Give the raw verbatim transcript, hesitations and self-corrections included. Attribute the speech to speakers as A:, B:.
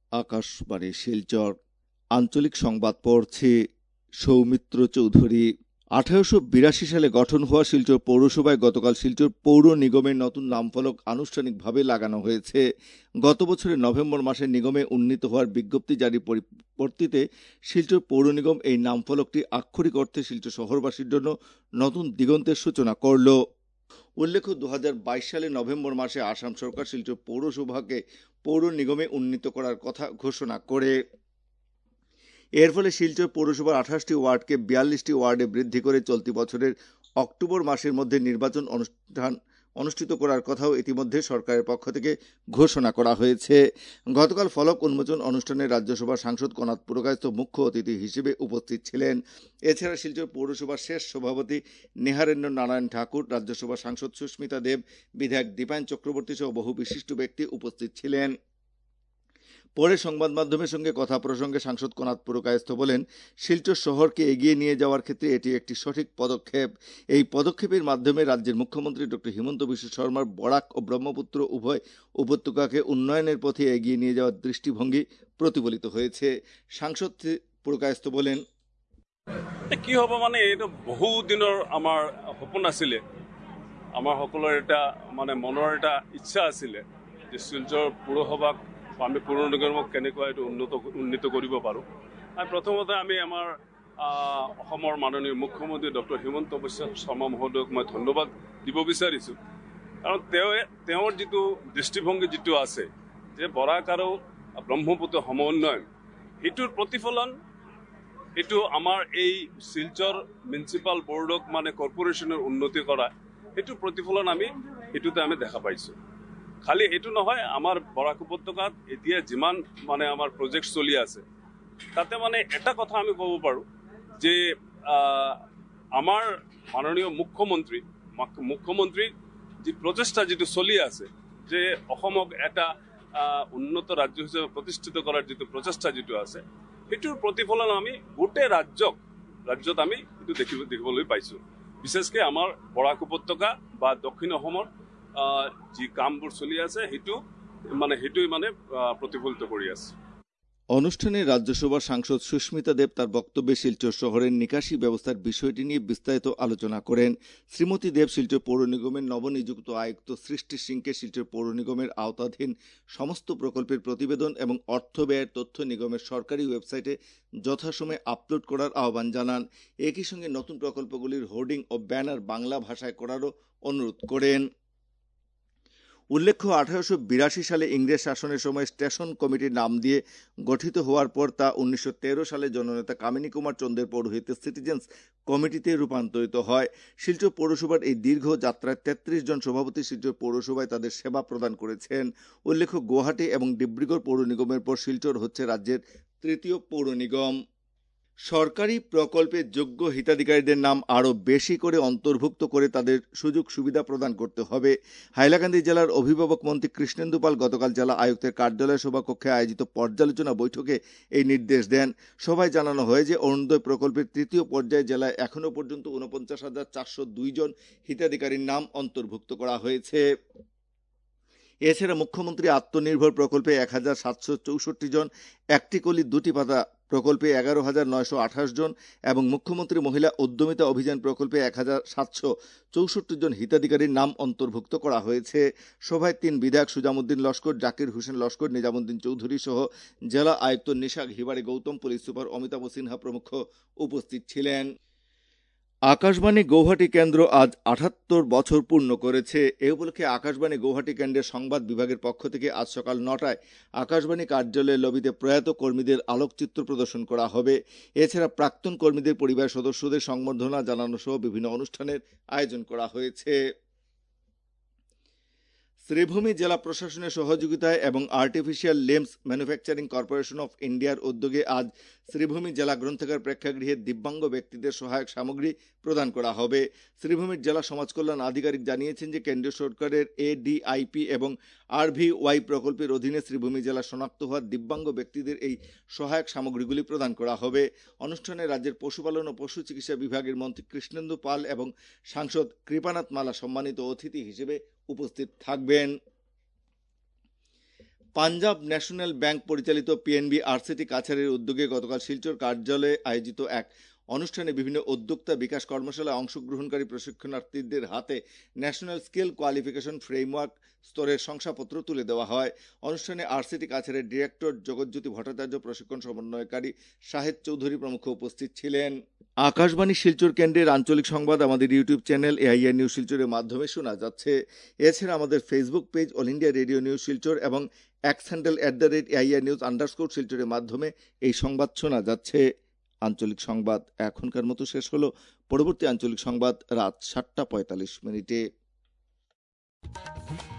A: আকাশবাণী শিলচর আঞ্চলিক সংবাদ পড়ছে সৌমিত্র চৌধুরী। আঠারোশো বিরাশি সালে গঠন হওয়া শিলচর পৌরসভায় গতকাল শিলচর পৌর নিগমের নতুন নামফলক আনুষ্ঠানিকভাবে লাগানো হয়েছে। গত বছরের নভেম্বর মাসে নিগমে উন্নীত হওয়ার বিজ্ঞপ্তি জারির পরিপ্রেক্ষিতে শিলচর পৌর নিগম এই নামফলকটি আক্ষরিক অর্থে শিলচর শহরবাসীর জন্য নতুন দিগন্তের সূচনা করল। উল্লেখ্য দু হাজার বাইশ সালে নভেম্বর মাসে আসাম সরকার শিলচর পৌরসভাকে পৌর নিগমে উন্নীত করার কথা ঘোষণা করে। এর ফলে শিলচর পৌরসভার আঠাশটি ওয়ার্ডকে বিয়াল্লিশটি ওয়ার্ডে বৃদ্ধি করে চলতি বছরের অক্টোবর মাসের মধ্যে নির্বাচন অনুষ্ঠান অনুষ্ঠিত করার কথাও ইতিমধ্যে সরকারের পক্ষ থেকে ঘোষণা করা হয়েছে। গতকাল ফলক উন্মোচন অনুষ্ঠানে রাজ্যসভার সাংসদ কনাথ পুরকায়স্থ মুখ্য অতিথি হিসেবে উপস্থিত ছিলেন। এছাড়া শিলচর পৌরসভার শেষ সভাপতি নেহারেন্দ্র নারায়ণ ঠাকুর, রাজ্যসভার সাংসদ সুস্মিতা দেব, বিধায়ক দীপায়ন চক্রবর্তী সহ বহু বিশিষ্ট ব্যক্তি উপস্থিত ছিলেন। পরে সংবাদ মাধ্যমের সঙ্গে কথা প্রসঙ্গে সাংসদ কনাথ পুরকায়স্থ বলেন, শিলচর শহরকে এগিয়ে নিয়ে যাওয়ার ক্ষেত্রে এটি একটি সঠিক পদক্ষেপ। এই পদক্ষেপের মাধ্যমে রাজ্যের মুখ্যমন্ত্রী ডক্টর হিমন্ত বিশ্ব শর্মার বরাক ও ব্রহ্মপুত্র উভয় উপত্যকাকে উন্নয়নের পথে এগিয়ে নিয়ে যাওয়ার দৃষ্টিভঙ্গি প্রতিফলিত হয়েছে। সাংসদ পুরকায়স্থ বলেন,
B: কি হ'ব মানে এইটো বহু দিনৰ আমাৰ সপোন আছিলে, আমাৰ সকলোৰে এটা মানে মনৰ এটা ইচ্ছা আছিলে যে শিলচৰ পৌৰসভাক আমি পৌৰ নিগমক কেনেকুৱা এইটো উন্নত উন্নীত কৰিব পাৰোঁ। প্ৰথমতে আমি আমাৰ অসমৰ মাননীয় মুখ্যমন্ত্ৰী ডক্টৰ হিমন্ত বিশ্ব শৰ্মা মহোদয়ক মই ধন্যবাদ দিব বিচাৰিছোঁ, কাৰণ তেওঁ তেওঁৰ যিটো দৃষ্টিভংগী যিটো আছে যে বৰাক আৰু ব্ৰহ্মপুত্ৰ সমন্বয়ন, সেইটোৰ প্ৰতিফলন এইটো আমাৰ এই শিলচৰ মিউনিচিপাল বৰ্ডক মানে কৰ্পৰেশ্যনৰ উন্নতি কৰা এইটো প্ৰতিফলন আমি এইটোতে আমি দেখা পাইছোঁ। খালি এইটো নহয়, আমাৰ বৰাক উপত্যকাত এতিয়া যিমান মানে আমাৰ প্ৰজেক্ট চলি আছে তাতে মানে এটা কথা আমি ক'ব পাৰোঁ যে আমাৰ মাননীয় মুখ্যমন্ত্ৰী মুখ্যমন্ত্ৰীৰ যি প্ৰচেষ্টা যিটো চলি আছে যে অসমক এটা উন্নত ৰাজ্য হিচাপে প্ৰতিষ্ঠিত কৰাৰ যিটো প্ৰচেষ্টা যিটো আছে সেইটোৰ প্ৰতিফলন আমি গোটেই ৰাজ্যক ৰাজ্যত আমি এইটো দেখিব দেখিবলৈ পাইছোঁ। বিশেষকৈ আমাৰ বৰাক উপত্যকা বা দক্ষিণ অসমৰ যি কামবোৰ চলি আছে সেইটো মানে সেইটোই মানে প্রতিফলিত করে আছে।
A: অনুষ্ঠানে রাজ্যসভার সাংসদ সুস্মিতা দেব তার বক্তব্যে শিলচর শহরের নিকাশি ব্যবস্থার বিষয়টি নিয়ে বিস্তারিত আলোচনা করেন। শ্রীমতী দেব শিলচর পৌর নিগমের নবনিযুক্ত আয়ুক্ত সৃষ্টি সিংকে শিলচর পৌর নিগমের আওতাধীন সমস্ত প্রকল্পের প্রতিবেদন এবং অর্থ ব্যয়ের তথ্য নিগমের সরকারি ওয়েবসাইটে যথাসময়ে আপলোড করার আহ্বান জানান। একই সঙ্গে নতুন প্রকল্পগুলির হোর্ডিং ও ব্যানার বাংলা ভাষায় করারও অনুরোধ করেন। উল্লেখ্য আঠারোশো বিরাশি সালে ইংরেজ শাসনের সময় স্টেশন কমিটির নাম দিয়ে গঠিত হওয়ার পর তা উনিশশো তেরো সালে জননেতা কামিনী কুমার চন্দ্রের পৌরোহিত্যে সিটিজেন্স কমিটিতে রূপান্তরিত হয়। শিলচর পৌরসভার এই দীর্ঘ যাত্রায় তেত্রিশ জন সভাপতি শিলচর পৌরসভায় তাদের সেবা প্রদান করেছেন। উল্লেখ্য গুয়াহাটি এবং ডিব্রুগড় পৌর নিগমের পর শিলচর হচ্ছে রাজ্যের তৃতীয় পৌর নিগম। সরকারি প্রকল্পের যোগ্য হিতাধিকারীদের নাম আরও বেশি করে অন্তর্ভুক্ত করে তাদের সুযোগ সুবিধা প্রদান করতে হবে। হাইলাকান্দি জেলার অভিভাবক মন্ত্রী কৃষ্ণেন্দু পাল গতকাল জেলা আয়ুক্তের কার্যালয় সভাকক্ষে আয়োজিত পর্যালোচনা বৈঠকে এই নির্দেশ দেন। সভায় জানানো হয় যে অরুণোদয় প্রকল্পের তৃতীয় পর্যায়ে জেলায় এখনও পর্যন্ত ঊনপঞ্চাশ হাজার চারশো দুই জন হিতাধিকারীর নাম অন্তর্ভুক্ত করা হয়েছে। এছাড়া মুখ্যমন্ত্রী আত্মনির্ভর প্রকল্পে এক হাজার সাতশো চৌষট্টি জন, একটি কলি দুটি পাতা প্রকল্পে এগারো হাজার নয়শো আঠাশ জন এবং মুখ্যমন্ত্রী মহিলা উদ্যমিতা অভিযান প্রকল্পে এক হাজার সাতশো চৌষট্টি জন হিতাধিকারীর নাম অন্তর্ভুক্ত করা হয়েছে। সভায় তিন বিধায়ক সুজামুদ্দিন লস্কর, জাকির হোসেন লস্কর, নিজামুদ্দিন চৌধুরী সহ জেলা আয়ুক্ত নিশাক হিবাড়ি গৌতম, পুলিশ সুপার অমিতাভ সিনহা প্রমুখ উপস্থিত ছিলেন। আকাশবাণী গৌহাটি কেন্দ্র আজ আটাত্তর বছর পূর্ণ করেছে। এ উপলক্ষে আকাশবাণী গৌহাটি কেন্দ্রের সংবাদ বিভাগের পক্ষ থেকে আজ সকাল নটায় আকাশবাণী কার্যালয়ের লবিতে প্রয়াত কর্মীদের আলোকচিত্র প্রদর্শন করা হবে। এছাড়া প্রাক্তন কর্মীদের পরিবার সদস্যদের সংবর্ধনা জানানো সহ বিভিন্ন অনুষ্ঠানের আয়োজন করা হয়েছে। শ্রীভূমি জেলা প্রশাসনের সহযোগিতায় এবং artificial limbs manufacturing corporation of ইন্ডিয়ার উদ্যোগে আজ শ্রীভূমি জেলা গ্রন্থাগার প্রেক্ষাগৃহে দিব্যাঙ্গ ব্যক্তিদের সহায়ক সামগ্রী প্রদান করা হবে। শ্রীভূমির জেলা সমাজ কল্যাণ আধিকারিক জানিয়েছেন যে কেন্দ্রীয় সরকারের এডিআইপি এবং আরভিওয়াই প্রকল্পের অধীনে শ্রীভূমি জেলা শনাক্ত হওয়া দিব্যাঙ্গ ব্যক্তিদের এই সহায়ক সামগ্রীগুলি প্রদান করা হবে। অনুষ্ঠানে রাজ্যের পশুপালন ও পশু চিকিৎসা বিভাগের মন্ত্রী কৃষ্ণেন্দু পাল এবং সাংসদ কৃপানাথ মালা সম্মানিত অতিথি হিসেবে উপস্থিত থাকবেন। পাঞ্জাব ন্যাশনাল ব্যাংক পরিচালিত পিএনবি আরসিটি কাছাড়ের উদ্যোগে গতকাল শিলচর কার্যালয়ে আয়োজিত এক অনুষ্ঠানে বিভিন্ন উদ্যোক্তা বিকাশ কর্মশালায় অংশগ্রহণকারী প্রশিক্ষণার্থীদের হাতে ন্যাশনাল স্কিল কোয়ালিফিকেশন ফ্রেমওয়ার্ক স্তরের শংসাপত্র তুলে দেওয়া হয়। অনুষ্ঠানে আরসিটি কাছাড়ের ডিরেক্টর জগৎজ্যোতি ভট্টাচার্য, প্রশিক্ষণ সমন্বয়কারী শাহেদ চৌধুরী প্রমুখ উপস্থিত ছিলেন। আকাশবাণী শিলচর কেন্দ্রের আঞ্চলিক সংবাদ আমাদের ইউটিউব চ্যানেল এআইআর নিউজ শিলচরের মাধ্যমে শোনা যাচ্ছে। এছাড়া আমাদের Facebook page all India radio news Silchar এবং X handle at the rate AIR news underscore শিলচরের মাধ্যমে এই সংবাদ শোনা যাচ্ছে। আঞ্চলিক সংবাদ এখনকার মতো শেষ হলো। পরবর্তী আঞ্চলিক সংবাদ রাত সাতটা পঁয়তাল্লিশ মিনিটে।